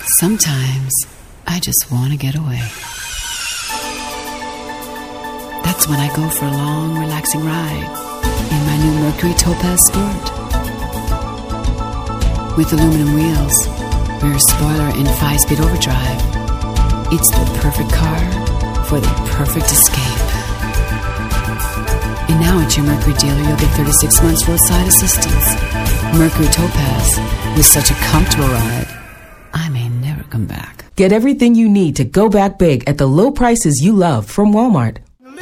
Sometimes I just want to get away. That's when I go for a long, relaxing ride in my new Mercury Topaz Sport. With aluminum wheels, rear spoiler and 5-speed overdrive, it's the perfect car for the perfect escape. And now at your Mercury dealer, you'll get 36 months roadside assistance. Mercury Topaz, with such a comfortable ride, I may never come back. Get everything you need to go back big at the low prices you love from Walmart.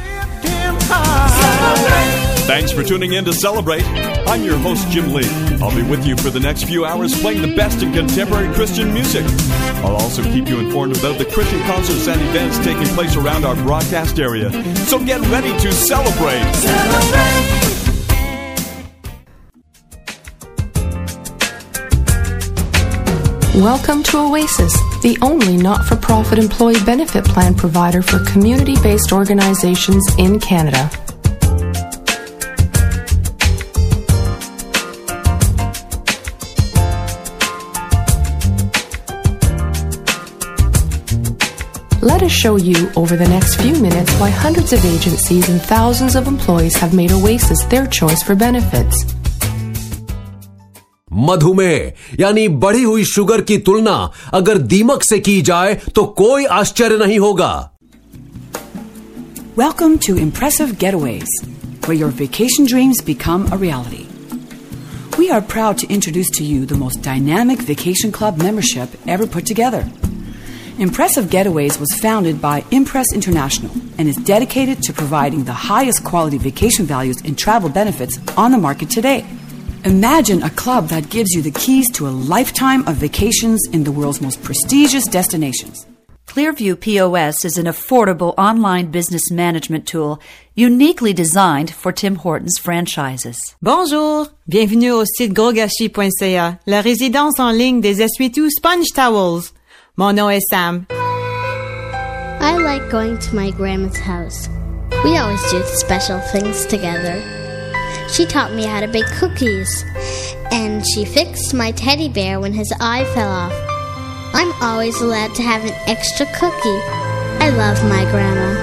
Thanks for tuning in to Celebrate. I'm your host, Jim Lee. I'll be with you for the next few hours playing the best in contemporary Christian music. I'll also keep you informed about the Christian concerts and events taking place around our broadcast area. So get ready to celebrate. Welcome to Oasis, the only not-for-profit employee benefit plan provider for community-based organizations in Canada. Let us show you over the next few minutes why hundreds of agencies and thousands of employees have made Oasis their choice for benefits. मधुमेह यानी बढ़ी हुई sugar की तुलना अगर दीमक से की जाए तो कोई आश्चर्य नहीं होगा. Welcome to Impressive Getaways, where your vacation dreams become a reality. We are proud to introduce to you the most dynamic vacation club membership ever put together. Impressive Getaways was founded by Impress International and is dedicated to providing the highest quality vacation values and travel benefits on the market today. Imagine a club that gives you the keys to a lifetime of vacations in the world's most prestigious destinations. Clearview POS is an affordable online business management tool uniquely designed for Tim Hortons franchises. Bonjour! Bienvenue au site grosgâchis.ca, la résidence en ligne des essuie-tout Sponge Towels. Mon nom est Sam. I like going to my grandma's house. We always do special things together. She taught me how to bake cookies, and she fixed my teddy bear when his eye fell off. I'm always allowed to have an extra cookie. I love my grandma.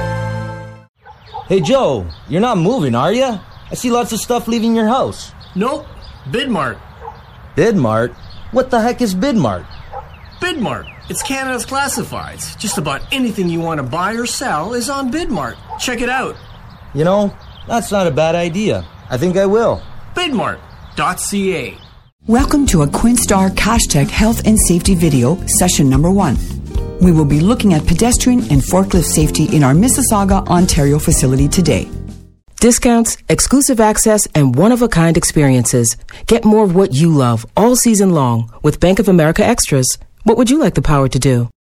Hey Joe, you're not moving, are you? I see lots of stuff leaving your house. Nope, Bidmart. Bidmart? What the heck is Bidmart? Bidmart. It's Canada's classifieds. Just about anything you want to buy or sell is on Bidmart. Check it out. You know, that's not a bad idea. I think I will. Bidmart.ca. Welcome to a Quinstar CashTech Health and Safety video, session number 1. We will be looking at pedestrian and forklift safety in our Mississauga, Ontario facility today. Discounts, exclusive access, and one-of-a-kind experiences. Get more of what you love all season long with Bank of America Extras. What would you like the power to do?